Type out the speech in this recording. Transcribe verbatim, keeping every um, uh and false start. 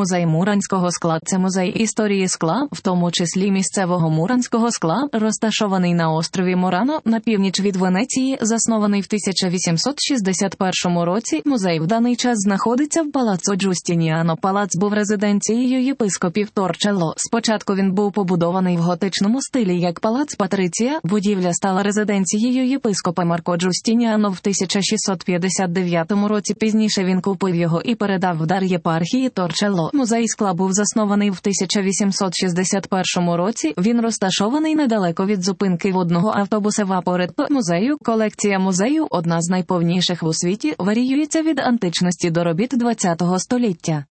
Музей муранського скла – це музей історії скла, в тому числі місцевого муранського скла, розташований на острові Мурано, на північ від Венеції, заснований в тисяча вісімсот шістдесят першому році. Музей в даний час знаходиться в Палаццо Джустініано. Палац був резиденцією єпископів Торчелло. Спочатку він був побудований в готичному стилі як палац Патриція. Будівля стала резиденцією єпископа Марко Джустініано в тисяча шістсот п'ятдесят дев'ятому році. Пізніше він купив його і передав в дар єпархії Торчелло. Музей скла був заснований в тисяча вісімсот шістдесят першому році. Він розташований недалеко від зупинки водного автобуса Вапоретто музею. Колекція музею – одна з найповніших у світі, варіюється від античності до робіт ХХ століття.